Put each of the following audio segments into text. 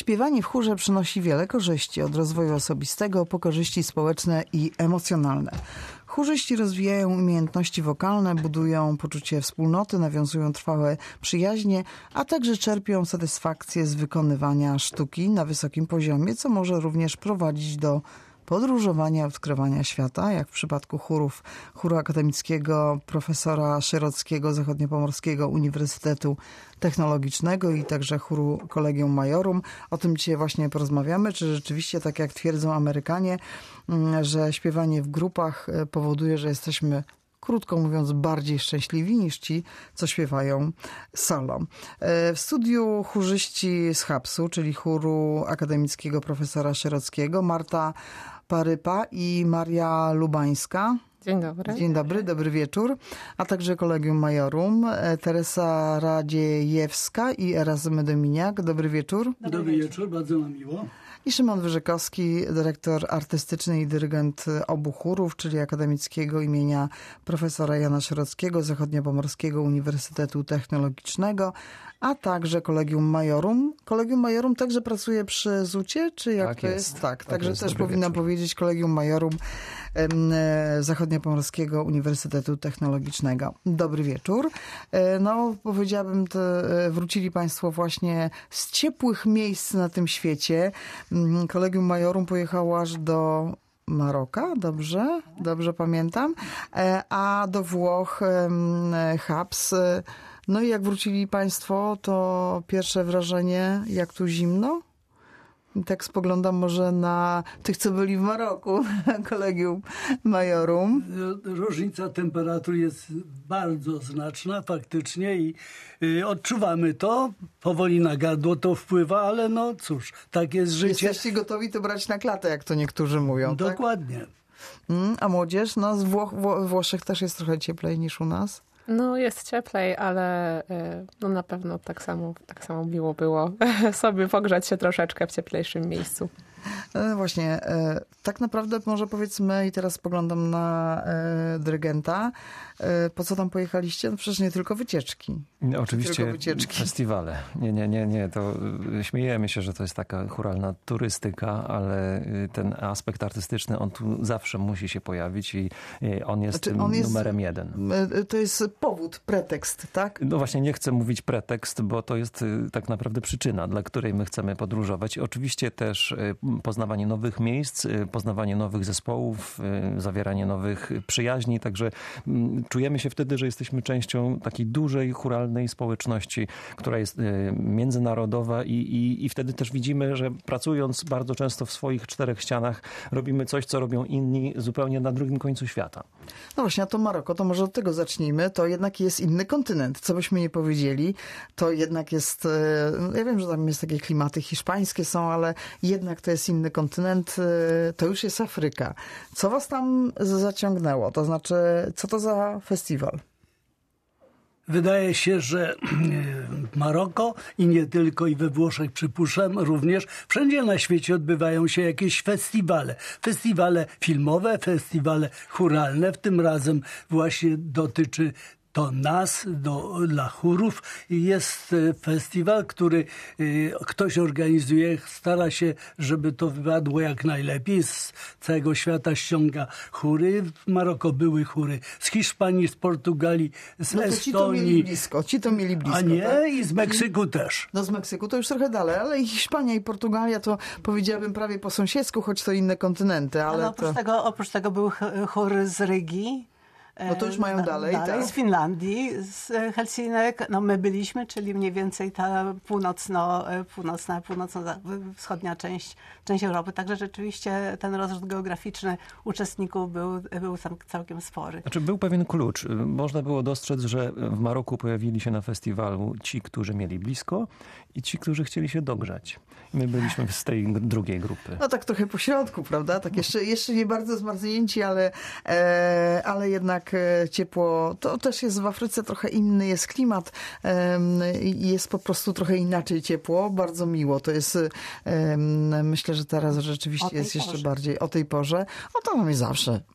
Śpiewanie w chórze przynosi wiele korzyści, od rozwoju osobistego po korzyści społeczne i emocjonalne. Chórzyści rozwijają umiejętności wokalne, budują poczucie wspólnoty, nawiązują trwałe przyjaźnie, a także czerpią satysfakcję z wykonywania sztuki na wysokim poziomie, co może również prowadzić do podróżowania, odkrywania świata, jak w przypadku chóru akademickiego profesora Sierockiego Zachodniopomorskiego Uniwersytetu Technologicznego i także chóru Collegium Majorum. O tym dzisiaj właśnie porozmawiamy, czy rzeczywiście, tak jak twierdzą Amerykanie, że śpiewanie w grupach powoduje, że jesteśmy, krótko mówiąc, bardziej szczęśliwi niż ci, co śpiewają solo. W studiu chórzyści z HAPS-u, czyli chóru akademickiego profesora Sierockiego, Marta Parypa i Maria Lubańska. Dzień dobry. Dzień dobry, dobry wieczór. A także Collegium Majorum, Teresa Radziejewska i Erazmy Dominiak. Dobry wieczór. Dobry wieczór, bardzo nam miło. I Szymon Wyrzykowski, dyrektor artystyczny i dyrygent obu chórów, czyli akademickiego imienia profesora Jana Sierockiego Zachodniopomorskiego Uniwersytetu Technologicznego, a także Collegium Majorum. Collegium Majorum także pracuje przy ZUT-cie, czy jak tak to jest? Tak, także jest. też Dobry powinnam wieczór. powiedzieć Collegium Majorum Zachodniopomorskiego Uniwersytetu Technologicznego. Dobry wieczór. No, powiedziałabym, wrócili Państwo właśnie z ciepłych miejsc na tym świecie. Collegium Majorum pojechało aż do Maroka, dobrze pamiętam, a do Włoch HAPS. No i jak wrócili Państwo, to pierwsze wrażenie, jak tu zimno? I tak spoglądam może na tych, co byli w Maroku, Collegium Majorum. Różnica temperatur jest bardzo znaczna faktycznie i odczuwamy to. Powoli na gardło to wpływa, ale no cóż, tak jest życie. Jesteście gotowi to brać na klatę, jak to niektórzy mówią, Dokładnie. Tak? A młodzież? No, z Włoszech też jest trochę cieplej niż u nas. No jest cieplej, ale no na pewno tak samo miło było sobie pogrzać się troszeczkę w cieplejszym miejscu. Właśnie, tak naprawdę może powiedzmy, i teraz spoglądam na dyrygenta, po co tam pojechaliście? No przecież nie tylko wycieczki. Oczywiście festiwale. Nie, to śmiejemy się, że to jest taka chóralna turystyka, ale ten aspekt artystyczny, on tu zawsze musi się pojawić i on jest numerem jeden. To jest powód, pretekst, tak? No właśnie, nie chcę mówić pretekst, bo to jest tak naprawdę przyczyna, dla której my chcemy podróżować. Oczywiście też poznawanie nowych miejsc, poznawanie nowych zespołów, zawieranie nowych przyjaźni, także czujemy się wtedy, że jesteśmy częścią takiej dużej, chóralnej społeczności, która jest międzynarodowa i wtedy też widzimy, że pracując bardzo często w swoich czterech ścianach robimy coś, co robią inni zupełnie na drugim końcu świata. No właśnie, a to Maroko, to może od tego zacznijmy. To jednak jest inny kontynent. Co byśmy nie powiedzieli, to jednak jest, ja wiem, że tam jest takie klimaty hiszpańskie są, ale jednak to jest inny kontynent, to już jest Afryka. Co was tam zaciągnęło? To znaczy, co to za festiwal? Wydaje się, że Maroko i nie tylko, i we Włoszech przypuszczam również, wszędzie na świecie odbywają się jakieś festiwale. Festiwale filmowe, festiwale chóralne. W tym razem właśnie dotyczy to nas, dla chórów. Jest festiwal, który ktoś organizuje, stara się, żeby to wypadło jak najlepiej. Z całego świata ściąga chóry. W Maroko były chóry z Hiszpanii, z Portugalii, z Estonii. Ci to mieli blisko. A nie? Tak? I z Meksyku też. No z Meksyku to już trochę dalej, ale i Hiszpania i Portugalia to powiedziałabym prawie po sąsiedzku, choć to inne kontynenty. Ale oprócz tego był chór z Rygi. No to już mają dalej, tak? Z Finlandii, z Helsinek. No my byliśmy, czyli mniej więcej ta północno-wschodnia część Europy. Także rzeczywiście ten rozrzut geograficzny uczestników był całkiem spory. Znaczy był pewien klucz. Można było dostrzec, że w Maroku pojawili się na festiwalu ci, którzy mieli blisko i ci, którzy chcieli się dogrzać. My byliśmy z tej drugiej grupy. No tak trochę po środku, prawda? Tak jeszcze nie bardzo zmarznięci, ale jednak ciepło. To też jest w Afryce trochę inny jest klimat. Jest po prostu trochę inaczej ciepło. Bardzo miło. To jest, myślę, że teraz rzeczywiście jest jeszcze bardziej o tej porze. O to mamy zawsze.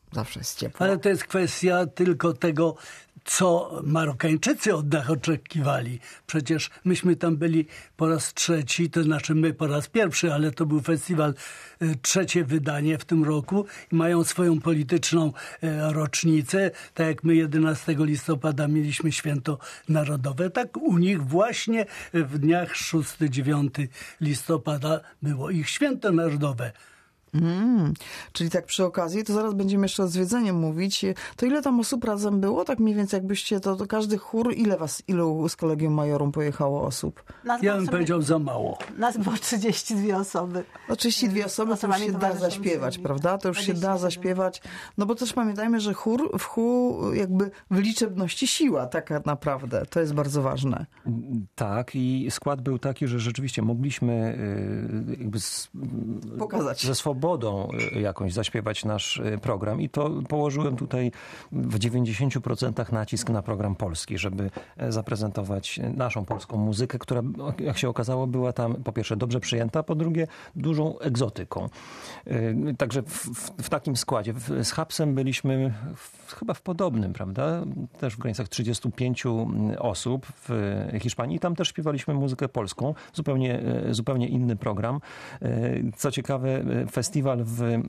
Zawsze jest ciepło. Ale to jest kwestia tylko tego, co Marokańczycy od nas oczekiwali. Przecież myśmy tam byli po raz trzeci, to znaczy my po raz pierwszy, ale to był festiwal, trzecie wydanie w tym roku i mają swoją polityczną rocznicę. Tak jak my 11 listopada mieliśmy święto narodowe, tak u nich właśnie w dniach 6-9 listopada było ich święto narodowe. Czyli tak przy okazji, to zaraz będziemy jeszcze o zwiedzeniu mówić. To ile tam osób razem było? Tak mniej więcej jakbyście, to każdy chór, ilu z Collegium Majorum pojechało osób? Ja bym powiedział za mało. Nas było 32 osoby. No 32 osoby to już się da zaśpiewać, prawda? To już się da zaśpiewać. No bo też pamiętajmy, że chór jakby w liczebności siła taka naprawdę. To jest bardzo ważne. Tak, i skład był taki, że rzeczywiście mogliśmy jakby pokazać ze swobodą jakąś zaśpiewać nasz program i to położyłem tutaj w 90% nacisk na program polski, żeby zaprezentować naszą polską muzykę, która, jak się okazało, była tam po pierwsze dobrze przyjęta, po drugie dużą egzotyką. Także w takim składzie. Z Hapsem byliśmy chyba w podobnym, prawda? Też w granicach 35 osób w Hiszpanii. Tam też śpiewaliśmy muzykę polską. Zupełnie inny program. Co ciekawe, festiwal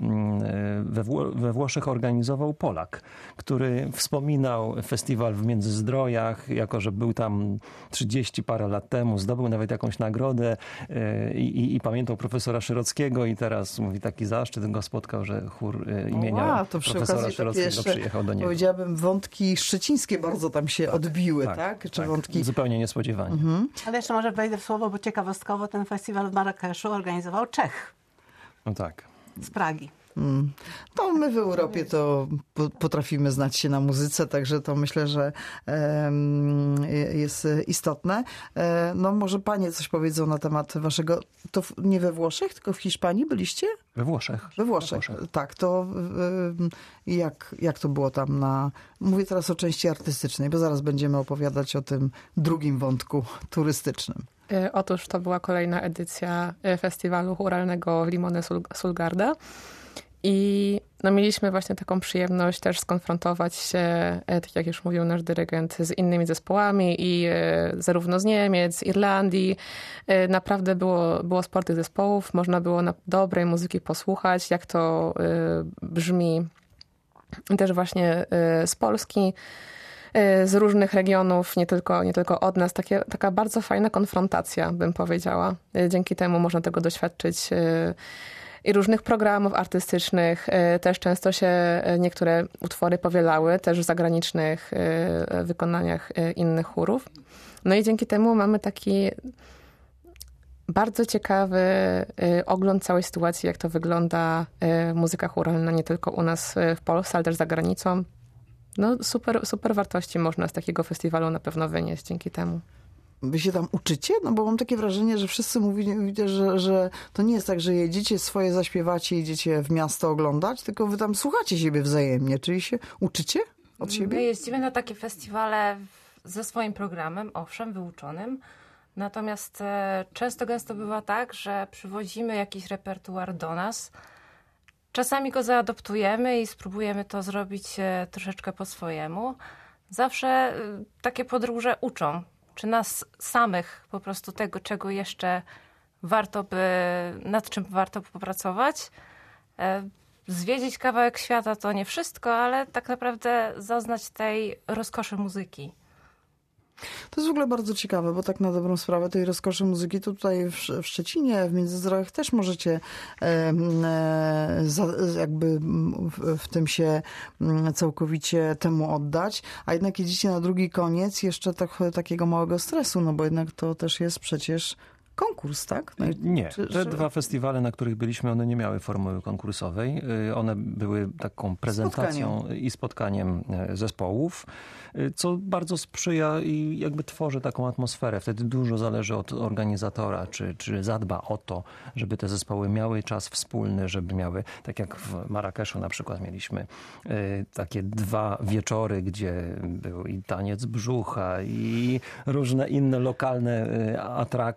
we Włoszech organizował Polak, który wspominał festiwal w Międzyzdrojach, jako że był tam 30 parę lat temu, zdobył nawet jakąś nagrodę i pamiętał profesora Szyrockiego i teraz mówi, taki zaszczyt go spotkał, że chór imienia to przy profesora okazji Szyrockiego przyjechał do niego. Powiedziałabym, wątki szczecińskie bardzo tam się odbiły, tak? Czy tak, wątki... zupełnie niespodziewanie. Ale jeszcze może wejdę w słowo, bo ciekawostkowo ten festiwal w Marrakeszu organizował Czech No tak. z Pragi. To my w Europie to potrafimy znać się na muzyce, także to myślę, że jest istotne. No może panie coś powiedzą na temat waszego... To nie we Włoszech, tylko w Hiszpanii byliście? We Włoszech. We Włoszech. Tak. To jak to było tam na... Mówię teraz o części artystycznej, bo zaraz będziemy opowiadać o tym drugim wątku turystycznym. Otóż to była kolejna edycja festiwalu chóralnego Limone Sul i no, mieliśmy właśnie taką przyjemność też skonfrontować się, tak jak już mówił nasz dyrygent, z innymi zespołami i zarówno z Niemiec, z Irlandii. Naprawdę było sporo tych zespołów. Można było na dobrej muzyki posłuchać, jak to brzmi też właśnie z Polski, z różnych regionów, nie tylko od nas. Taka bardzo fajna konfrontacja, bym powiedziała. Dzięki temu można tego doświadczyć i różnych programów artystycznych. Też często się niektóre utwory powielały, też w zagranicznych wykonaniach innych chórów. No i dzięki temu mamy taki bardzo ciekawy ogląd całej sytuacji, jak to wygląda muzyka chóralna, nie tylko u nas w Polsce, ale też za granicą. No super wartości można z takiego festiwalu na pewno wynieść dzięki temu. Wy się tam uczycie? No bo mam takie wrażenie, że wszyscy mówicie, że to nie jest tak, że jedziecie swoje zaśpiewacie, idziecie w miasto oglądać, tylko wy tam słuchacie siebie wzajemnie, czyli się uczycie od siebie? My jeździmy na takie festiwale ze swoim programem, owszem, wyuczonym. Natomiast gęsto bywa tak, że przywozimy jakiś repertuar do nas. Czasami go zaadoptujemy i spróbujemy to zrobić troszeczkę po swojemu. Zawsze takie podróże uczą. Czy nas samych po prostu tego, czego jeszcze nad czym warto popracować. Zwiedzić kawałek świata to nie wszystko, ale tak naprawdę zaznać tej rozkoszy muzyki. To jest w ogóle bardzo ciekawe, bo tak na dobrą sprawę tej rozkoszy muzyki to tutaj w Szczecinie, w Międzyzdrojach też możecie jakby w tym się całkowicie temu oddać, a jednak jedziecie na drugi koniec jeszcze takiego małego stresu, no bo jednak to też jest przecież konkurs, tak? Nie. Te dwa festiwale, na których byliśmy, one nie miały formuły konkursowej. One były taką prezentacją i spotkaniem zespołów, co bardzo sprzyja i jakby tworzy taką atmosferę. Wtedy dużo zależy od organizatora, czy zadba o to, żeby te zespoły miały czas wspólny, żeby miały, tak jak w Marrakeszu na przykład mieliśmy takie 2 wieczory, gdzie był i taniec brzucha, i różne inne lokalne atrakcje,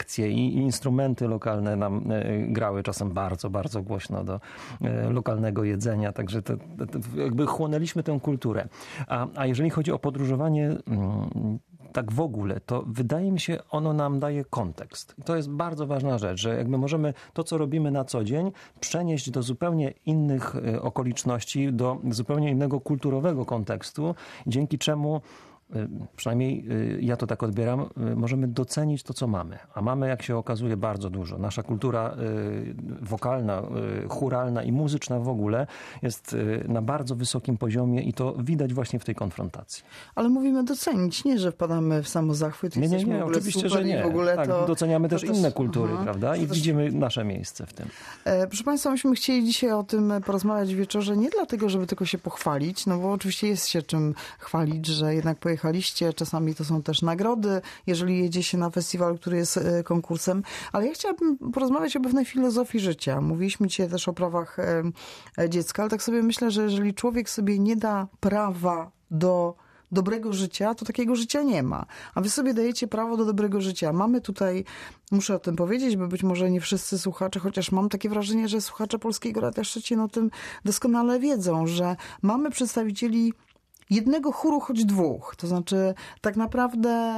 i instrumenty lokalne nam grały czasem bardzo, bardzo głośno do lokalnego jedzenia, także to jakby chłonęliśmy tę kulturę. A jeżeli chodzi o podróżowanie tak w ogóle, to wydaje mi się, ono nam daje kontekst. I to jest bardzo ważna rzecz, że jakby możemy to, co robimy na co dzień, przenieść do zupełnie innych okoliczności, do zupełnie innego kulturowego kontekstu, dzięki czemu przynajmniej ja to tak odbieram, możemy docenić to, co mamy. A mamy, jak się okazuje, bardzo dużo. Nasza kultura wokalna, chóralna i muzyczna w ogóle jest na bardzo wysokim poziomie i to widać właśnie w tej konfrontacji. Ale mówimy docenić, nie, że wpadamy w samozachwyt. Nie, oczywiście, że nie. W ogóle tak, to, doceniamy też inne kultury, aha, prawda? I widzimy nasze miejsce w tym. Proszę Państwa, myśmy chcieli dzisiaj o tym porozmawiać w wieczorze, nie dlatego, żeby tylko się pochwalić, no bo oczywiście jest się czym chwalić, że jednak pojechaliście. Czasami to są też nagrody, jeżeli jedzie się na festiwal, który jest konkursem. Ale ja chciałabym porozmawiać o pewnej filozofii życia. Mówiliśmy dzisiaj też o prawach dziecka, ale tak sobie myślę, że jeżeli człowiek sobie nie da prawa do dobrego życia, to takiego życia nie ma. A wy sobie dajecie prawo do dobrego życia. Mamy tutaj, muszę o tym powiedzieć, bo być może nie wszyscy słuchacze, chociaż mam takie wrażenie, że słuchacze Polskiego Radia Szczecin o tym doskonale wiedzą, że mamy przedstawicieli jednego chóru, choć dwóch. To znaczy tak naprawdę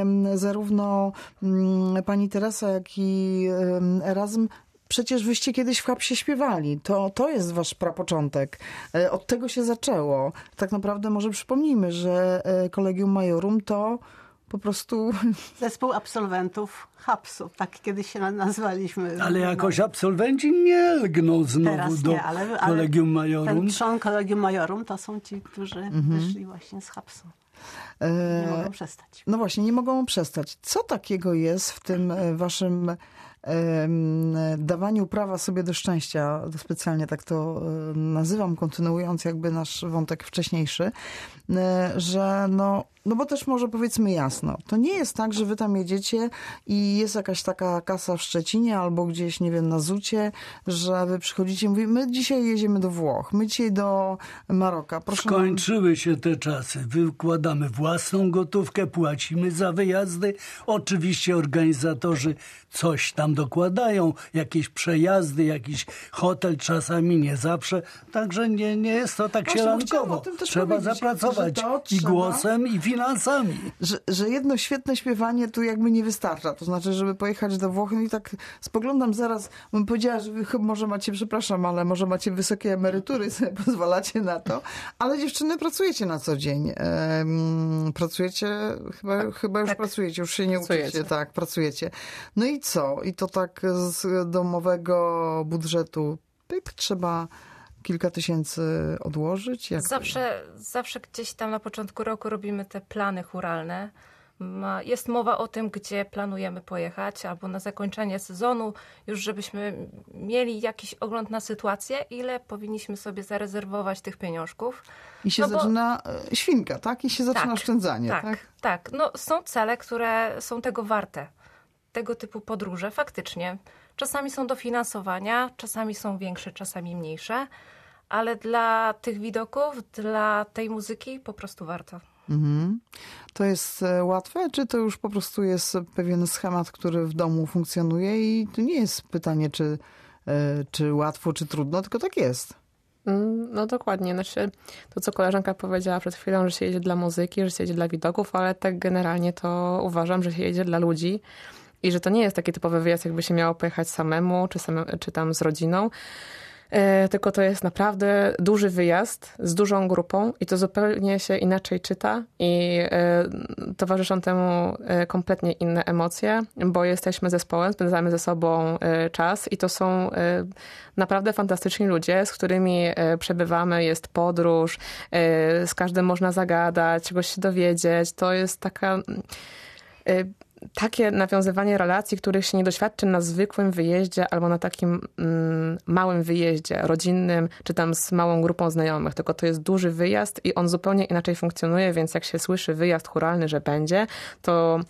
zarówno pani Teresa, jak i Erazm, przecież wyście kiedyś w Hapsie śpiewali. To jest wasz prapoczątek. Od tego się zaczęło. Tak naprawdę może przypomnijmy, że Collegium Majorum to po prostu... Zespół absolwentów Hapsu. Tak kiedyś się nazwaliśmy. Ale jakoś absolwenci nie lgną znowu do Collegium Majorum. Ten trzon Collegium Majorum to są ci, którzy wyszli właśnie z Hapsu. Nie mogą przestać. No właśnie, nie mogą przestać. Co takiego jest w tym waszym dawaniu prawa sobie do szczęścia, specjalnie tak to nazywam, kontynuując jakby nasz wątek wcześniejszy, że no bo też może powiedzmy jasno, to nie jest tak, że wy tam jedziecie i jest jakaś taka kasa w Szczecinie albo gdzieś, nie wiem, na Zucie, że wy przychodzicie i mówicie, my dzisiaj jedziemy do Włoch, my dzisiaj do Maroka. Proszę Skończyły się te czasy. Wykładamy własną gotówkę, płacimy za wyjazdy. Oczywiście organizatorzy coś tam dokładają, jakieś przejazdy, jakiś hotel, czasami nie zawsze. Także nie jest to tak sielankowo. Trzeba zapracować i głosem, i finansami. Że jedno świetne śpiewanie tu jakby nie wystarcza. To znaczy, żeby pojechać do Włoch, no i tak spoglądam zaraz, bym powiedziała, że wy może macie, przepraszam, ale może macie wysokie emerytury, sobie pozwalacie na to, ale dziewczyny pracujecie na co dzień. Pracujecie, chyba już pracujecie, już się nie uczycie. Tak, pracujecie. No i co? I to tak z domowego budżetu trzeba kilka tysięcy odłożyć? Zawsze gdzieś tam na początku roku robimy te plany chóralne. Jest mowa o tym, gdzie planujemy pojechać, albo na zakończenie sezonu, już żebyśmy mieli jakiś ogląd na sytuację, ile powinniśmy sobie zarezerwować tych pieniążków. I się zaczyna świnka, tak? I się zaczyna oszczędzanie, tak? Tak. No, są cele, które są tego warte. Tego typu podróże, faktycznie. Czasami są dofinansowania, czasami są większe, czasami mniejsze, ale dla tych widoków, dla tej muzyki po prostu warto. To jest łatwe, czy to już po prostu jest pewien schemat, który w domu funkcjonuje i to nie jest pytanie, czy łatwo, czy trudno, tylko tak jest. No dokładnie. Znaczy, to, co koleżanka powiedziała przed chwilą, że się jedzie dla muzyki, że się jedzie dla widoków, ale tak generalnie to uważam, że się jedzie dla ludzi i że to nie jest taki typowy wyjazd, jakby się miało pojechać samemu, czy tam z rodziną. Tylko to jest naprawdę duży wyjazd z dużą grupą i to zupełnie się inaczej czyta i towarzyszą temu kompletnie inne emocje, bo jesteśmy zespołem, spędzamy ze sobą czas i to są naprawdę fantastyczni ludzie, z którymi przebywamy, jest podróż, z każdym można zagadać, czegoś się dowiedzieć. To jest takie nawiązywanie relacji, których się nie doświadczy na zwykłym wyjeździe albo na takim małym wyjeździe rodzinnym, czy tam z małą grupą znajomych. Tylko to jest duży wyjazd i on zupełnie inaczej funkcjonuje, więc jak się słyszy wyjazd chóralny, że będzie, to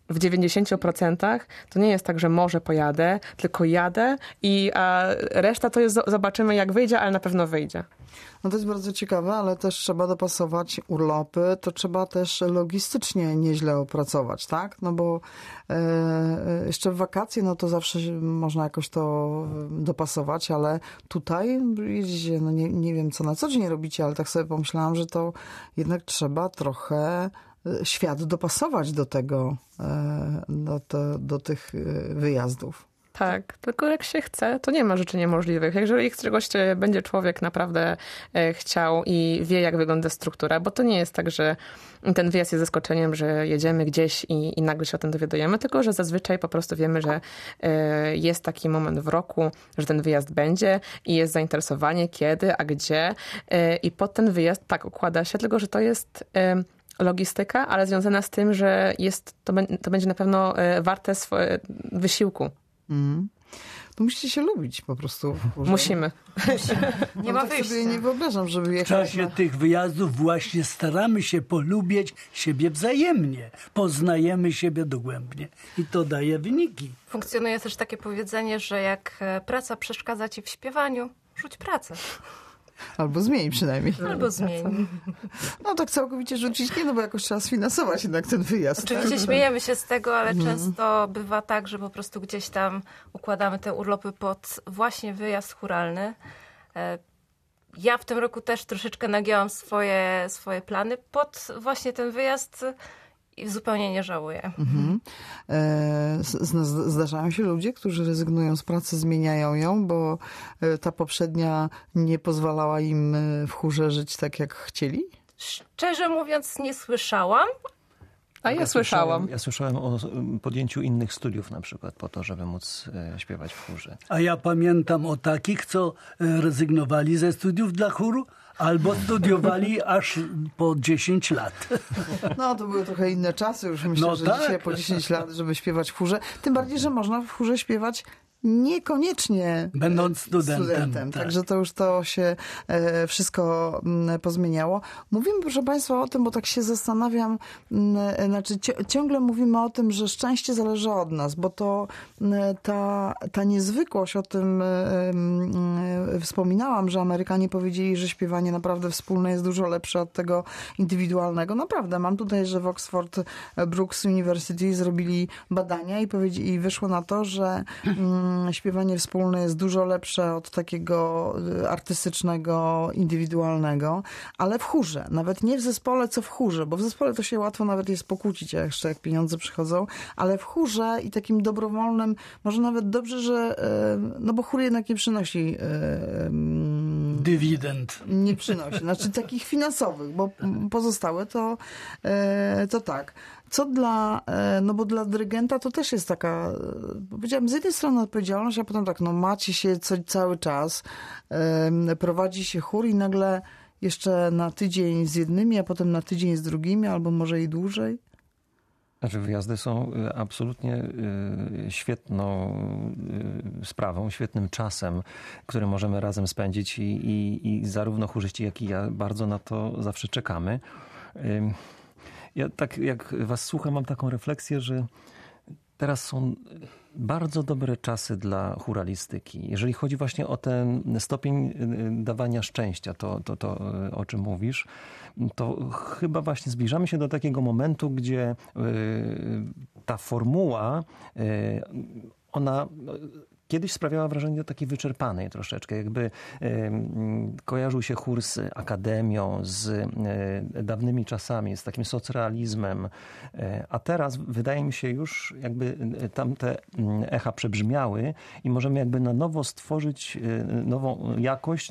w 90% to nie jest tak, że może pojadę, tylko jadę a reszta to jest zobaczymy jak wyjdzie, ale na pewno wyjdzie. No to jest bardzo ciekawe, ale też trzeba dopasować urlopy, to trzeba też logistycznie nieźle opracować, tak? No bo jeszcze w wakacje, no to zawsze można jakoś to dopasować, ale tutaj jedziecie, no nie wiem co na co dzień robicie, ale tak sobie pomyślałam, że to jednak trzeba trochę świat dopasować do tego, do tych wyjazdów. Tak, tylko jak się chce, to nie ma rzeczy niemożliwych. Jeżeli czegoś będzie człowiek naprawdę chciał i wie, jak wygląda struktura, bo to nie jest tak, że ten wyjazd jest zaskoczeniem, że jedziemy gdzieś i nagle się o tym dowiadujemy, tylko że zazwyczaj po prostu wiemy, że jest taki moment w roku, że ten wyjazd będzie i jest zainteresowanie kiedy, a gdzie i pod ten wyjazd tak układa się, tylko że to jest logistyka, ale związana z tym, że to będzie na pewno warte wysiłku. To musicie się lubić po prostu. Musimy. Nie ma tak wyjścia. sobie nie wyobrażam, żeby W jechać czasie tych wyjazdów właśnie staramy się polubić siebie wzajemnie. Poznajemy siebie dogłębnie i to daje wyniki. Funkcjonuje też takie powiedzenie, że jak praca przeszkadza ci w śpiewaniu, rzuć pracę. Albo zmień przynajmniej. Albo zmień. No tak całkowicie rzucić nie, no bo jakoś trzeba sfinansować jednak ten wyjazd. Oczywiście śmiejemy się z tego, ale często bywa tak, że po prostu gdzieś tam układamy te urlopy pod właśnie wyjazd chóralny. Ja w tym roku też troszeczkę nagięłam swoje plany pod właśnie ten wyjazd i zupełnie nie żałuję. Zdarzają się ludzie, którzy rezygnują z pracy, zmieniają ją, bo ta poprzednia nie pozwalała im w chórze żyć tak, jak chcieli? Szczerze mówiąc nie słyszałam. A ja słyszałam. Ja słyszałem o podjęciu innych studiów na przykład po to, żeby móc śpiewać w chórze. A ja pamiętam o takich, co rezygnowali ze studiów dla chóru, albo studiowali aż po 10 lat. No, to były trochę inne czasy. Już myślę, że tak. dzisiaj po 10 lat, żeby śpiewać w chórze. Tym bardziej, że można w chórze śpiewać niekoniecznie Będąc studentem. Tak. Także to już to się wszystko pozmieniało. Mówimy, proszę Państwa, o tym, bo tak się zastanawiam, znaczy ciągle mówimy o tym, że szczęście zależy od nas, bo to ta niezwykłość, o tym wspominałam, że Amerykanie powiedzieli, że śpiewanie naprawdę wspólne jest dużo lepsze od tego indywidualnego. Naprawdę, mam tutaj, że w Oxford Brookes University zrobili badania i wyszło na to, że śpiewanie wspólne jest dużo lepsze od takiego artystycznego, indywidualnego, ale w chórze. Nawet nie w zespole, co w chórze, bo w zespole to się łatwo nawet jest pokłócić, jeszcze jak pieniądze przychodzą, ale w chórze i takim dobrowolnym, może nawet dobrze, że no bo chór jednak nie przynosi dywidend. Nie przynosi, znaczy takich finansowych, bo pozostałe to tak. Co no bo dla dyrygenta to też jest taka, powiedziałam, z jednej strony odpowiedzialność, a potem tak, no macie się cały czas, prowadzi się chór i nagle jeszcze na tydzień z jednymi, a potem na tydzień z drugimi, albo może i dłużej. Znaczy wyjazdy są absolutnie świetną sprawą, świetnym czasem, który możemy razem spędzić i zarówno chórzyści, jak i ja bardzo na to zawsze czekamy. Ja tak jak was słucham, mam taką refleksję, że teraz są bardzo dobre czasy dla chóralistyki. Jeżeli chodzi właśnie o ten stopień dawania szczęścia, to o czym mówisz, to chyba właśnie zbliżamy się do takiego momentu, gdzie ta formuła, ona kiedyś sprawiała wrażenie takiej wyczerpanej troszeczkę, jakby kojarzył się chór z akademią, z dawnymi czasami, z takim socrealizmem, a teraz wydaje mi się już jakby tamte echa przebrzmiały i możemy jakby na nowo stworzyć nową jakość,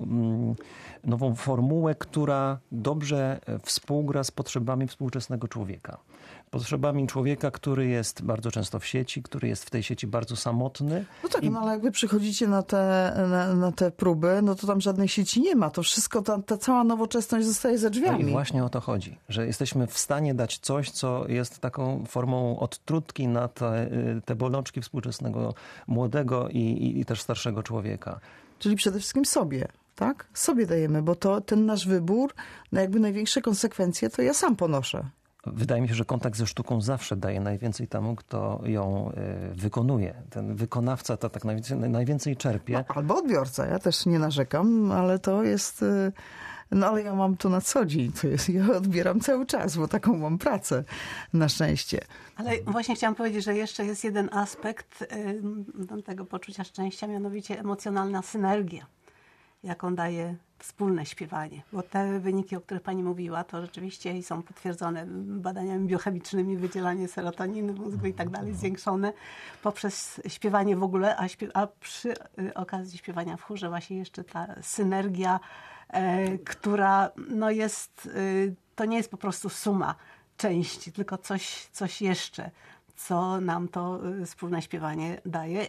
nową formułę, która dobrze współgra z potrzebami współczesnego człowieka. Potrzebami człowieka, który jest bardzo często w sieci, który jest w tej sieci bardzo samotny. No tak, no ale jak wy przychodzicie na te próby, no to tam żadnej sieci nie ma. To wszystko, ta cała nowoczesność zostaje za drzwiami. No i właśnie o to chodzi, że jesteśmy w stanie dać coś, co jest taką formą odtrutki na te bolączki współczesnego młodego i też starszego człowieka. Czyli przede wszystkim sobie, tak? Sobie dajemy, bo to ten nasz wybór, jakby największe konsekwencje to ja sam ponoszę. Wydaje mi się, że kontakt ze sztuką zawsze daje najwięcej temu, kto ją wykonuje. Ten wykonawca to tak najwięcej czerpie. No, albo odbiorca. Ja też nie narzekam, ale to jest... No ale ja mam to na co dzień. Ja odbieram cały czas, bo taką mam pracę. Na szczęście. Ale właśnie chciałam powiedzieć, że jeszcze jest jeden aspekt tego poczucia szczęścia, mianowicie emocjonalna synergia, jaką daje wspólne śpiewanie. Bo te wyniki, o których pani mówiła, to rzeczywiście są potwierdzone badaniami biochemicznymi, wydzielanie serotoniny w mózgu i tak dalej, zwiększone poprzez śpiewanie w ogóle, a przy okazji śpiewania w chórze właśnie jeszcze ta synergia, która no jest, to nie jest po prostu suma części, tylko coś jeszcze, co nam to wspólne śpiewanie daje.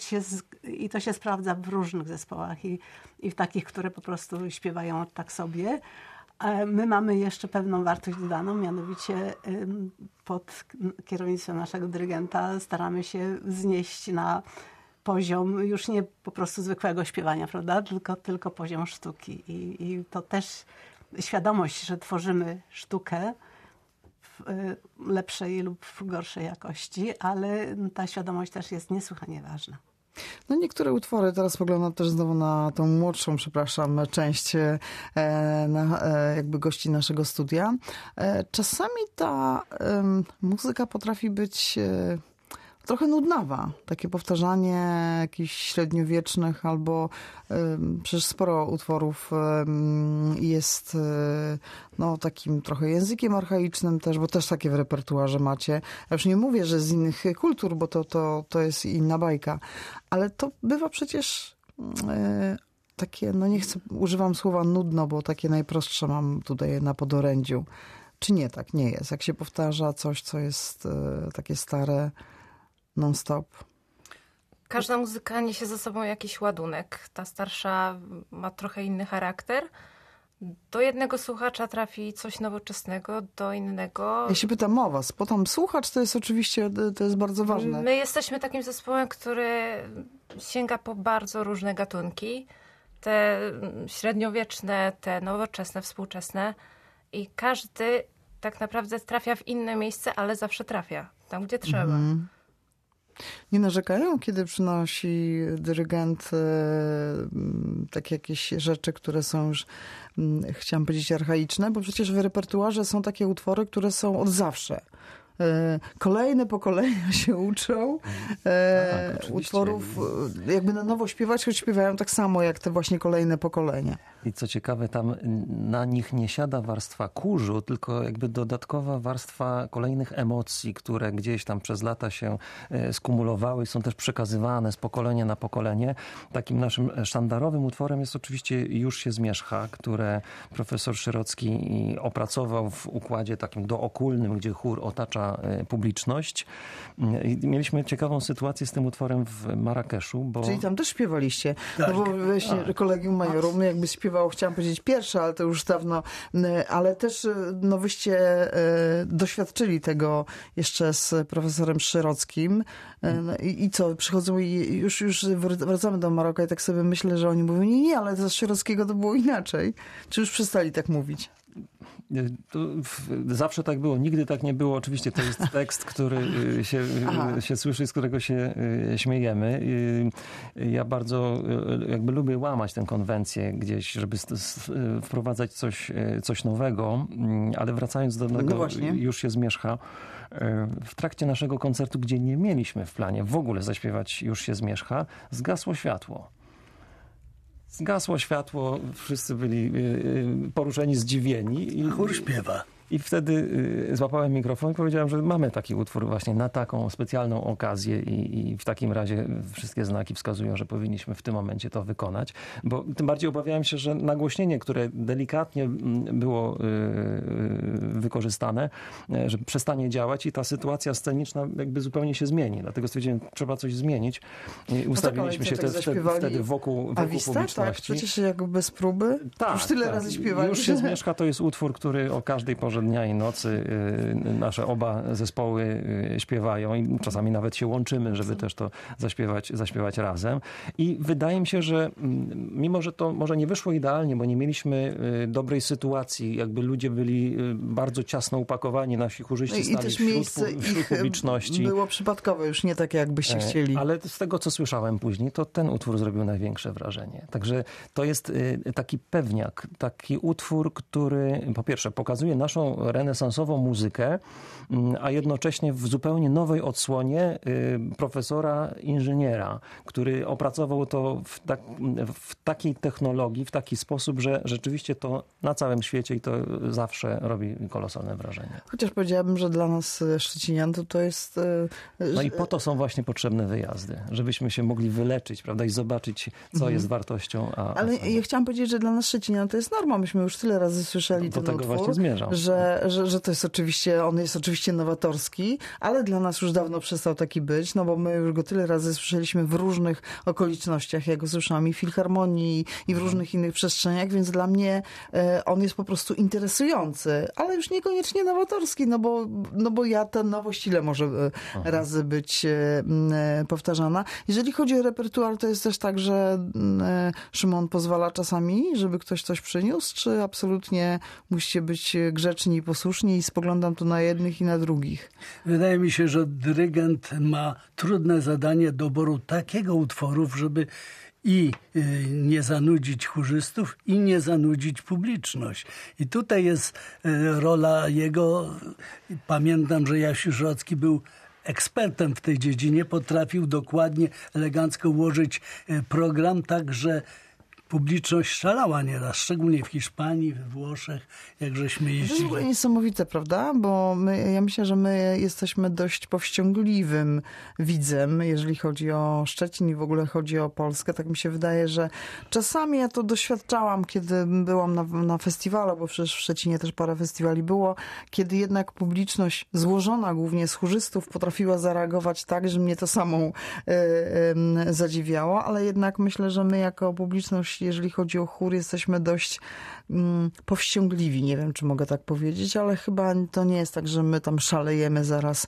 I to się sprawdza w różnych zespołach i w takich, które po prostu śpiewają tak sobie. My mamy jeszcze pewną wartość dodaną, mianowicie pod kierownictwem naszego dyrygenta staramy się wznieść na poziom już nie po prostu zwykłego śpiewania, prawda? Tylko poziom sztuki. I to też świadomość, że tworzymy sztukę w lepszej lub w gorszej jakości, ale ta świadomość też jest niesłychanie ważna. No niektóre utwory, teraz spoglądam też znowu na tą młodszą, część jakby gości naszego studia. Czasami ta muzyka potrafi być trochę nudnawa. Takie powtarzanie jakichś średniowiecznych albo przecież sporo utworów jest no, takim trochę językiem archaicznym też, bo też takie w repertuarze macie. Ja już nie mówię, że z innych kultur, bo to jest inna bajka. Ale to bywa przecież takie, no nie chcę, używam słowa nudno, bo takie najprostsze mam tutaj na podorędziu. Czy nie tak? Nie jest. Jak się powtarza coś, co jest takie stare, non-stop. Każda muzyka niesie ze sobą jakiś ładunek. Ta starsza ma trochę inny charakter. Do jednego słuchacza trafi coś nowoczesnego, do innego... Ja się pytam o was, bo tam słuchacz to jest oczywiście, to jest bardzo ważne. My jesteśmy takim zespołem, który sięga po bardzo różne gatunki. Te średniowieczne, te nowoczesne, współczesne. I każdy tak naprawdę trafia w inne miejsce, ale zawsze trafia tam, gdzie trzeba. Nie narzekają, kiedy przynosi dyrygent takie jakieś rzeczy, które są już, chciałam powiedzieć, archaiczne, bo przecież w repertuarze są takie utwory, które są od zawsze. Kolejne pokolenia się uczą utworów jakby na nowo śpiewać, choć śpiewają tak samo jak te właśnie kolejne pokolenia. I co ciekawe, tam na nich nie siada warstwa kurzu, tylko jakby dodatkowa warstwa kolejnych emocji, które gdzieś tam przez lata się skumulowały i są też przekazywane z pokolenia na pokolenie. Takim naszym sztandarowym utworem jest oczywiście Już się zmierzcha, które profesor Szyrocki opracował w układzie takim dookulnym, gdzie chór otacza publiczność. I mieliśmy ciekawą sytuację z tym utworem w Marrakeszu, bo... Czyli tam też śpiewaliście. Tak. No bo właśnie Kolegium Majorum jakby śpiewało, chciałam powiedzieć pierwsze, ale to już dawno, ale też no wyście doświadczyli tego jeszcze z profesorem Szyrockim. I co, przychodzą i już wracamy do Maroka i tak sobie myślę, że oni mówią, nie, ale za Szyrockiego to było inaczej. Czy już przestali tak mówić? Zawsze tak było, nigdy tak nie było. Oczywiście to jest tekst, który się słyszy, z którego się śmiejemy. Ja bardzo jakby lubię łamać tę konwencję gdzieś, żeby wprowadzać coś nowego, ale wracając do tego, Już się zmierzcha. W trakcie naszego koncertu, gdzie nie mieliśmy w planie w ogóle zaśpiewać Już się zmierzcha, zgasło światło. Zgasło światło, wszyscy byli poruszeni, zdziwieni. I chór śpiewa. I wtedy złapałem mikrofon i powiedziałem, że mamy taki utwór właśnie na taką specjalną okazję i w takim razie wszystkie znaki wskazują, że powinniśmy w tym momencie to wykonać. Bo tym bardziej obawiałem się, że nagłośnienie, które delikatnie było wykorzystane, że przestanie działać i ta sytuacja sceniczna jakby zupełnie się zmieni. Dlatego stwierdziłem, trzeba coś zmienić. I ustawiliśmy się wtedy wokół publiczności. Tak, przecież jakby bez próby? Tak, już tyle razy śpiewali. Już się zmierzcha, to jest utwór, który o każdej porze niemalże dnia i nocy nasze oba zespoły śpiewają i czasami nawet się łączymy, żeby też to zaśpiewać razem. I wydaje mi się, że mimo, że to może nie wyszło idealnie, bo nie mieliśmy dobrej sytuacji, jakby ludzie byli bardzo ciasno upakowani, nasi chórzyści stali wśród publiczności. Było przypadkowe, już nie takie, jakbyście chcieli. Ale z tego, co słyszałem później, to ten utwór zrobił największe wrażenie. Także to jest taki pewniak, taki utwór, który po pierwsze pokazuje naszą renesansową muzykę, a jednocześnie w zupełnie nowej odsłonie profesora inżyniera, który opracował to w takiej technologii, w taki sposób, że rzeczywiście to na całym świecie i to zawsze robi kolosalne wrażenie. Chociaż powiedziałabym, że dla nas szczecinian to jest... No i po to są właśnie potrzebne wyjazdy, żebyśmy się mogli wyleczyć, prawda, i zobaczyć, co jest wartością. Ale ja chciałam powiedzieć, że dla nas szczecinian to jest norma. Myśmy już tyle razy słyszeli ten utwór, właśnie zmierzam. Że to jest oczywiście, on jest oczywiście nowatorski, ale dla nas już dawno przestał taki być, no bo my już go tyle razy słyszeliśmy w różnych okolicznościach. Ja go słyszałam i w filharmonii, i w różnych innych przestrzeniach, więc dla mnie on jest po prostu interesujący, ale już niekoniecznie nowatorski, no bo ta nowość ile może razy być powtarzana. Jeżeli chodzi o repertuar, to jest też tak, że Szymon pozwala czasami, żeby ktoś coś przyniósł, czy absolutnie musicie być grzeczni i posłuszni i spoglądam tu na jednych i na drugich? Wydaje mi się, że dyrygent ma trudne zadanie doboru takiego utworów, żeby i nie zanudzić chórzystów, i nie zanudzić publiczność. I tutaj jest rola jego. Pamiętam, że Jasiu Żocki był ekspertem w tej dziedzinie, potrafił dokładnie, elegancko ułożyć program tak, że publiczność szalała nieraz, szczególnie w Hiszpanii, we Włoszech, jak żeśmy jeździli. To jest niesamowite, prawda? Bo ja myślę, że my jesteśmy dość powściągliwym widzem, jeżeli chodzi o Szczecin i w ogóle chodzi o Polskę. Tak mi się wydaje, że czasami ja to doświadczałam, kiedy byłam na festiwalu, bo przecież w Szczecinie też parę festiwali było, kiedy jednak publiczność złożona głównie z chórzystów potrafiła zareagować tak, że mnie to samą zadziwiało, ale jednak myślę, że my jako publiczność, jeżeli chodzi o chór, jesteśmy dość powściągliwi. Nie wiem, czy mogę tak powiedzieć, ale chyba to nie jest tak, że my tam szalejemy zaraz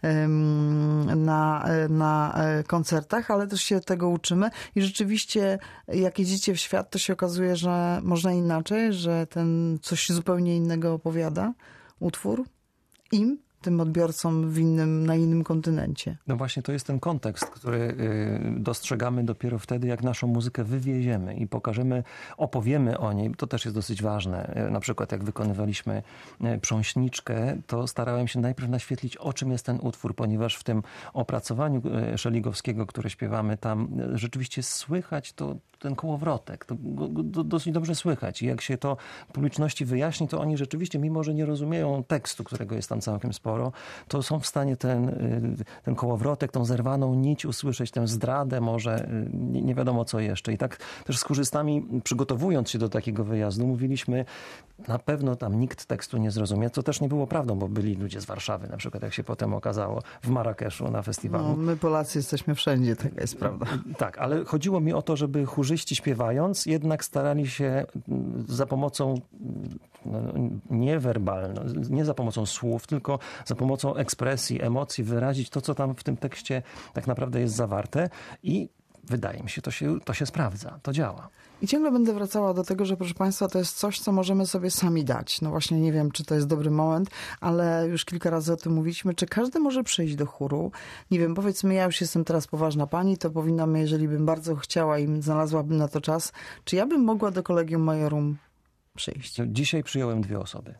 na koncertach, ale też się tego uczymy i rzeczywiście jak jedziecie w świat, to się okazuje, że można inaczej, że ten coś zupełnie innego opowiada utwór tym odbiorcom na innym kontynencie. No właśnie to jest ten kontekst, który dostrzegamy dopiero wtedy, jak naszą muzykę wywieziemy i opowiemy o niej. To też jest dosyć ważne. Na przykład jak wykonywaliśmy Prząśniczkę, to starałem się najpierw naświetlić, o czym jest ten utwór, ponieważ w tym opracowaniu Szeligowskiego, które śpiewamy tam, rzeczywiście słychać ten kołowrotek. To dosyć dobrze słychać. I jak się to publiczności wyjaśni, to oni rzeczywiście, mimo że nie rozumieją tekstu, którego jest tam całkiem sporo, to są w stanie ten kołowrotek, tą zerwaną nić usłyszeć, tę zdradę może, nie wiadomo co jeszcze. I tak też z chórzystami, przygotowując się do takiego wyjazdu, mówiliśmy, na pewno tam nikt tekstu nie zrozumie, co też nie było prawdą, bo byli ludzie z Warszawy, na przykład, jak się potem okazało, w Marrakeszu na festiwalu. No, my Polacy jesteśmy wszędzie, taka jest prawda. Tak, ale chodziło mi o to, żeby chórzyści śpiewając jednak starali się za pomocą niewerbalną, nie za pomocą słów, tylko za pomocą ekspresji, emocji wyrazić to, co tam w tym tekście tak naprawdę jest zawarte i wydaje mi się, to się sprawdza, to działa. I ciągle będę wracała do tego, że proszę Państwa, to jest coś, co możemy sobie sami dać. No właśnie nie wiem, czy to jest dobry moment, ale już kilka razy o tym mówiliśmy. Czy każdy może przyjść do chóru? Nie wiem, powiedzmy, ja już jestem teraz poważna pani, to powinnam, jeżeli bym bardzo chciała i znalazłabym na to czas, czy ja bym mogła do Collegium Majorum przyjść? Dzisiaj przyjąłem 2 osoby.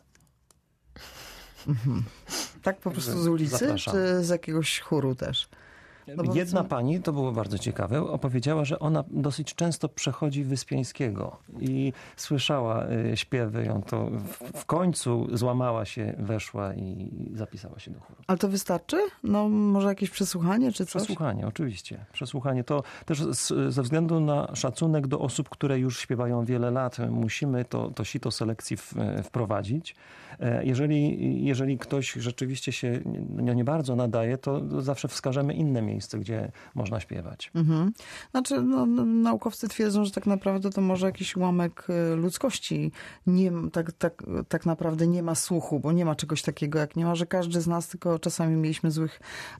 Tak po prostu z ulicy, zapraszam. Czy z jakiegoś chóru też? No jedna pani, to było bardzo ciekawe, opowiedziała, że ona dosyć często przechodzi Wyspiańskiego i słyszała śpiewy, ją to w końcu złamała się, weszła i zapisała się do chóru. Ale to wystarczy? No może jakieś przesłuchanie czy coś? Przesłuchanie, oczywiście. Przesłuchanie to też ze względu na szacunek do osób, które już śpiewają wiele lat, musimy to sito selekcji wprowadzić. Jeżeli ktoś rzeczywiście się nie bardzo nadaje, to zawsze wskażemy inne miejsce miejsce, gdzie można śpiewać. Znaczy, naukowcy twierdzą, że tak naprawdę to może jakiś ułamek ludzkości tak naprawdę nie ma słuchu, bo nie ma czegoś takiego jak nie ma, że każdy z nas, tylko czasami mieliśmy złych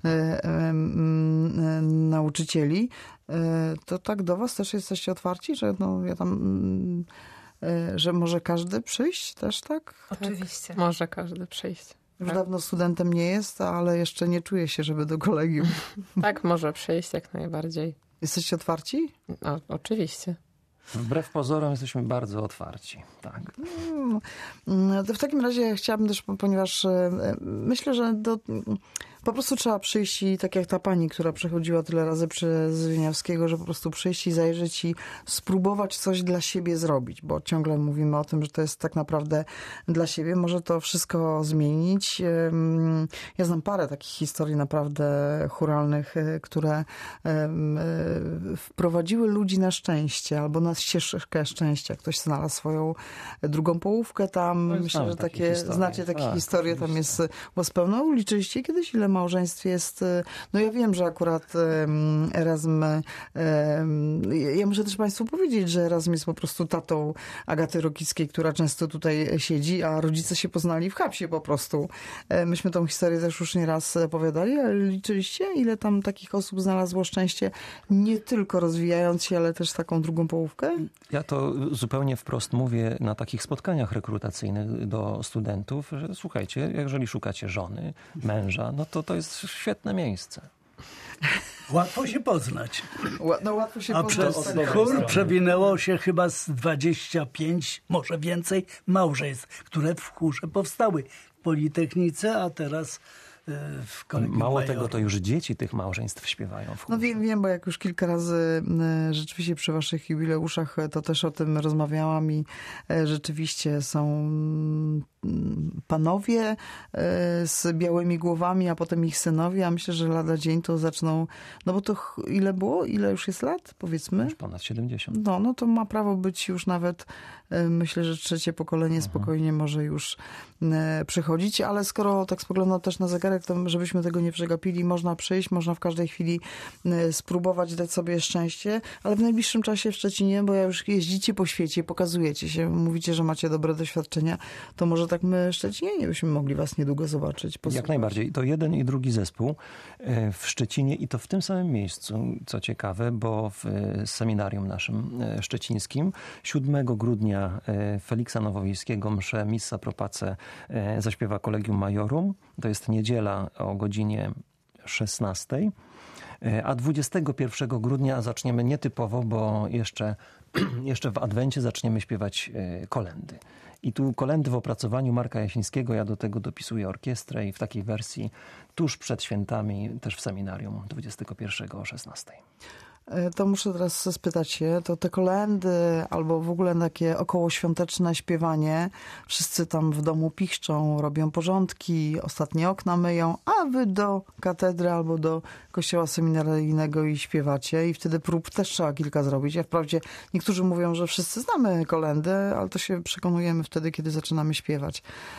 nauczycieli. To tak do was też jesteście otwarci, że że może każdy przyjść też, tak? Oczywiście. Może każdy przyjść. Już dawno studentem nie jest, ale jeszcze nie czuje się, żeby do kolegium. Tak, może przyjść jak najbardziej. Jesteście otwarci? No, oczywiście. Wbrew pozorom jesteśmy bardzo otwarci. Tak. To w takim razie chciałabym też, ponieważ myślę, że po prostu trzeba przyjść i tak jak ta pani, która przechodziła tyle razy przez Wieniawskiego, że po prostu przyjść i zajrzeć i spróbować coś dla siebie zrobić, bo ciągle mówimy o tym, że to jest tak naprawdę dla siebie. Może to wszystko zmienić. Ja znam parę takich historii naprawdę chóralnych, które wprowadziły ludzi na szczęście albo na ścieżkę szczęścia. Ktoś znalazł swoją drugą połówkę tam. Myślę, że znacie takie historie. Tam jest was pełno. Liczyliście kiedyś, ile małżeństw jest? No ja wiem, że akurat Erasm, ja muszę też państwu powiedzieć, że Erasm jest po prostu tatą Agaty Rokickiej, która często tutaj siedzi, a rodzice się poznali w Hapsie po prostu. Myśmy tą historię też już nieraz opowiadali, ale liczyliście, ile tam takich osób znalazło szczęście, nie tylko rozwijając się, ale też taką drugą połówkę? Ja to zupełnie wprost mówię na takich spotkaniach rekrutacyjnych do studentów, że słuchajcie, jeżeli szukacie żony, męża, no to jest świetne miejsce. Łatwo się poznać. Łatwo się A poznać. przez chór przewinęło się chyba z 25, może więcej małżeństw, które w chórze powstały w Politechnice, a teraz w Kolegium Mało Majorów. tego, to już dzieci tych małżeństw śpiewają w chórze. No wiem, bo jak już kilka razy rzeczywiście przy waszych jubileuszach to też o tym rozmawiałam i rzeczywiście są panowie z białymi głowami, a potem ich synowie, a myślę, że lada dzień to zaczną, no bo to ile było? Ile już jest lat? Powiedzmy. Już ponad 70. No to ma prawo być już nawet, myślę, że trzecie pokolenie spokojnie może już przychodzić, ale skoro tak spoglądam też na zegarek, to żebyśmy tego nie przegapili, można przyjść, można w każdej chwili spróbować dać sobie szczęście, ale w najbliższym czasie w Szczecinie, bo już jeździcie po świecie, pokazujecie się, mówicie, że macie dobre doświadczenia, to może tak my Szczecinianie byśmy mogli was niedługo zobaczyć. Jak najbardziej. To jeden i drugi zespół w Szczecinie i to w tym samym miejscu, co ciekawe, bo w seminarium naszym szczecińskim 7 grudnia Feliksa Nowowiejskiego mszę Missa Pro Pace zaśpiewa Kolegium Majorum. To jest niedziela o godzinie 16. A 21 grudnia zaczniemy nietypowo, bo jeszcze w Adwencie zaczniemy śpiewać kolędy. I tu kolędy w opracowaniu Marka Jasińskiego, ja do tego dopisuję orkiestrę i w takiej wersji tuż przed świętami, też w seminarium 21 o 16. To muszę teraz spytać się, to te kolędy albo w ogóle takie okołoświąteczne śpiewanie, wszyscy tam w domu pichczą, robią porządki, ostatnie okna myją, a wy do katedry albo do kościoła seminaryjnego i śpiewacie i wtedy prób też trzeba kilka zrobić. Ja wprawdzie niektórzy mówią, że wszyscy znamy kolędy, ale to się przekonujemy wtedy, kiedy zaczynamy śpiewać.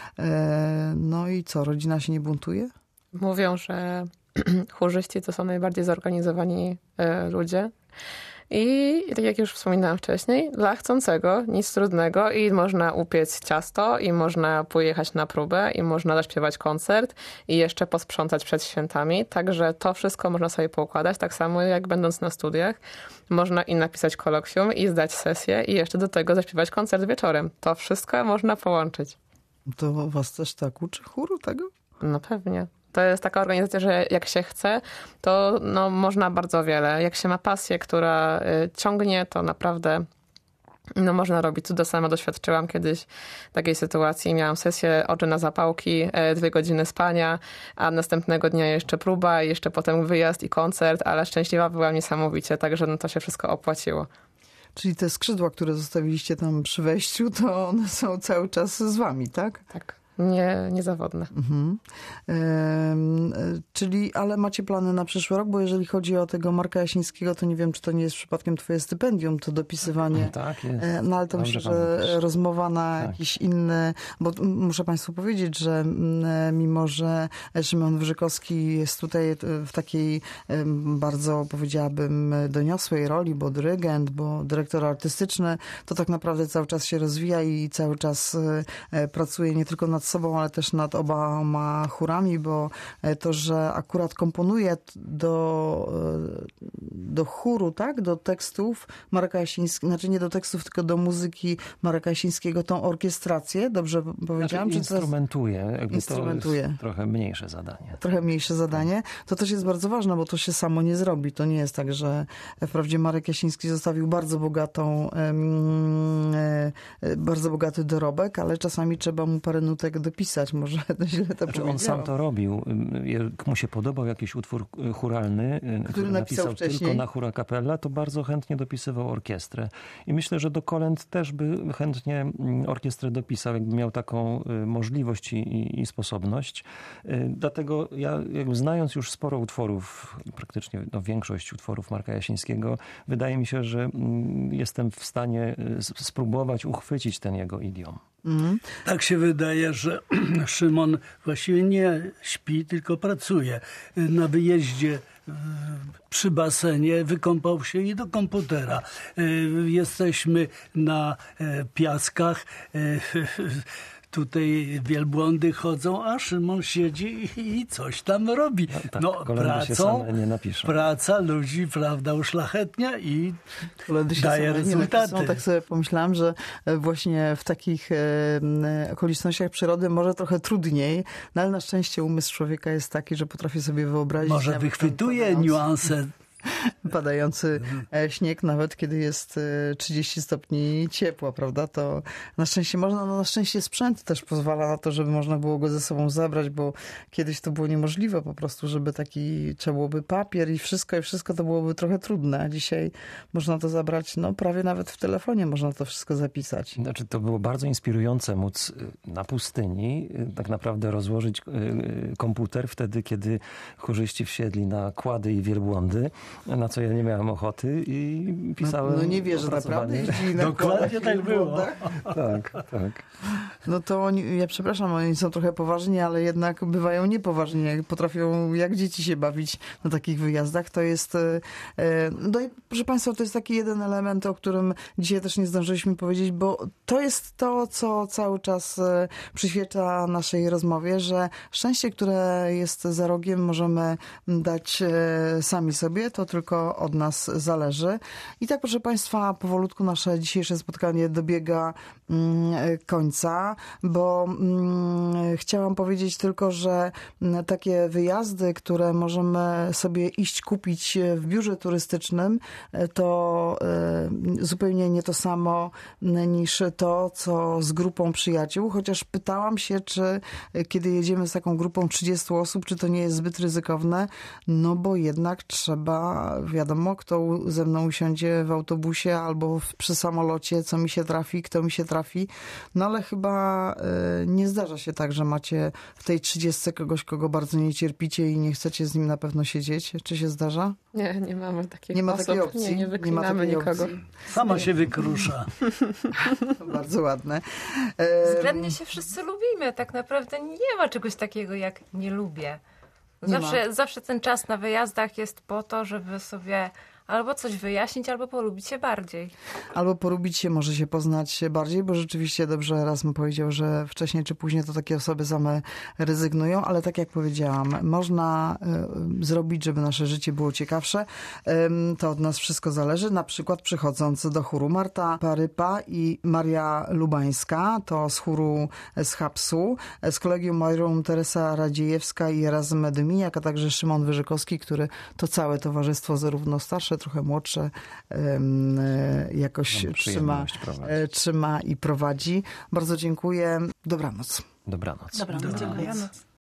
No i co, rodzina się nie buntuje? Mówią, że chórzyści to są najbardziej zorganizowani ludzie. I tak jak już wspominałam wcześniej, dla chcącego nic trudnego i można upiec ciasto, i można pojechać na próbę, i można zaśpiewać koncert, i jeszcze posprzątać przed świętami. Także to wszystko można sobie poukładać, tak samo jak będąc na studiach. Można i napisać kolokwium, i zdać sesję, i jeszcze do tego zaśpiewać koncert wieczorem. To wszystko można połączyć. To was też tak uczy chóru tego? No pewnie. To jest taka organizacja, że jak się chce, to można bardzo wiele. Jak się ma pasję, która ciągnie, to naprawdę można robić cuda. Sama doświadczyłam kiedyś takiej sytuacji. Miałam sesję oczy na zapałki, 2 godziny spania, a następnego dnia jeszcze próba, i jeszcze potem wyjazd i koncert, ale szczęśliwa byłam niesamowicie, także to się wszystko opłaciło. Czyli te skrzydła, które zostawiliście tam przy wejściu, to one są cały czas z wami, tak? Tak. niezawodne. Czyli, ale macie plany na przyszły rok, bo jeżeli chodzi o tego Marka Jasińskiego, to nie wiem, czy to nie jest przypadkiem twoje stypendium, to dopisywanie. Tak, jest. No ale to myślę, że rozmowa na jakiś inny, bo muszę państwu powiedzieć, że mimo, że Szymon Wyrzykowski jest tutaj w takiej bardzo, powiedziałabym, doniosłej roli, bo dyrygent, bo dyrektor artystyczny, to tak naprawdę cały czas się rozwija i cały czas pracuje nie tylko nad sobą, ale też nad oboma chórami, bo to, że akurat komponuje do chóru, tak, do tekstów Marka Jasińskiego, znaczy nie do tekstów, tylko do muzyki Marka Jasińskiego, tą orkiestrację, dobrze powiedziałam? Znaczy, instrumentuje. Instrumentuje. To jest trochę mniejsze zadanie. Trochę mniejsze zadanie. To też jest bardzo ważne, bo to się samo nie zrobi. To nie jest tak, że wprawdzie Marek Jasiński zostawił bardzo bogaty dorobek, ale czasami trzeba mu parę nutek dopisać. Może źle to powiedziałam. On sam to robił. Jak mu się podobał jakiś utwór chóralny, który napisał wcześniej. tylko na chóra capella, to bardzo chętnie dopisywał orkiestrę. I myślę, że do kolęd też by chętnie orkiestrę dopisał, jakby miał taką możliwość i sposobność. Dlatego ja, znając już sporo utworów, praktycznie większość utworów Marka Jasińskiego, wydaje mi się, że jestem w stanie spróbować uchwycić ten jego idiom. Tak się wydaje, że Szymon właściwie nie śpi, tylko pracuje. Na wyjeździe przy basenie wykąpał się i do komputera. Jesteśmy na piaskach. Tutaj wielbłądy chodzą, a Szymon siedzi i coś tam robi. No, praca ludzi, prawda, uszlachetnia i daje rezultaty. Tak sobie pomyślałam, że właśnie w takich okolicznościach przyrody może trochę trudniej, no ale na szczęście umysł człowieka jest taki, że potrafi sobie wyobrazić. Może wychwytuje niuanse. Padający śnieg, nawet kiedy jest 30 stopni ciepła, prawda? To na szczęście można, na szczęście sprzęt też pozwala na to, żeby można było go ze sobą zabrać, bo kiedyś to było niemożliwe po prostu, żeby trzeba byłoby papier i wszystko to byłoby trochę trudne, a dzisiaj można to zabrać, prawie nawet w telefonie można to wszystko zapisać. Znaczy, to było bardzo inspirujące móc na pustyni tak naprawdę rozłożyć komputer wtedy, kiedy chórzyści wsiedli na kłady i wielbłądy, na co ja nie miałem ochoty i pisałem. No nie wierzę, naprawdę jeździli na dokładnie tak było. Tak. No to ja przepraszam, oni są trochę poważni, ale jednak bywają niepoważni. Potrafią jak dzieci się bawić na takich wyjazdach. To jest, no i proszę państwa, to jest taki jeden element, o którym dzisiaj też nie zdążyliśmy powiedzieć, bo to jest to, co cały czas przyświeca naszej rozmowie, że szczęście, które jest za rogiem, możemy dać sami sobie. To tylko od nas zależy. I tak, proszę państwa, powolutku nasze dzisiejsze spotkanie dobiega końca, bo chciałam powiedzieć tylko, że takie wyjazdy, które możemy sobie iść kupić w biurze turystycznym, to zupełnie nie to samo niż to, co z grupą przyjaciół, chociaż pytałam się, czy kiedy jedziemy z taką grupą 30 osób, czy to nie jest zbyt ryzykowne, no bo jednak trzeba, wiadomo, kto ze mną usiądzie w autobusie albo przy samolocie, co mi się trafi, kto mi się trafi. No ale chyba nie zdarza się tak, że macie w tej 30 kogoś, kogo bardzo nie cierpicie i nie chcecie z nim na pewno siedzieć. Czy się zdarza? Nie mamy takich Nie ma osób. takiej opcji. Nie wyklinamy nikogo. Opcji. Sama się wykrusza. Bardzo ładne. Względnie się wszyscy lubimy. Tak naprawdę nie ma czegoś takiego jak nie lubię. Zawsze ten czas na wyjazdach jest po to, żeby sobie albo coś wyjaśnić, albo polubić się bardziej. Albo polubić się, może się poznać bardziej, bo rzeczywiście dobrze Erasm powiedział, że wcześniej czy później to takie osoby same rezygnują, ale tak jak powiedziałam, można zrobić, żeby nasze życie było ciekawsze. To od nas wszystko zależy. Na przykład przychodząc do chóru Marta Parypa i Maria Lubańska, to z chóru z Hapsu, z Kolegium Majrum Teresa Radziejewska i Erasm Dyminiak, a także Szymon Wyrzykowski, który to całe towarzystwo, zarówno starsze, trochę młodsze, jakoś trzyma i prowadzi. Bardzo dziękuję. Dobranoc. Dobranoc. Dobranoc. Dziękuję.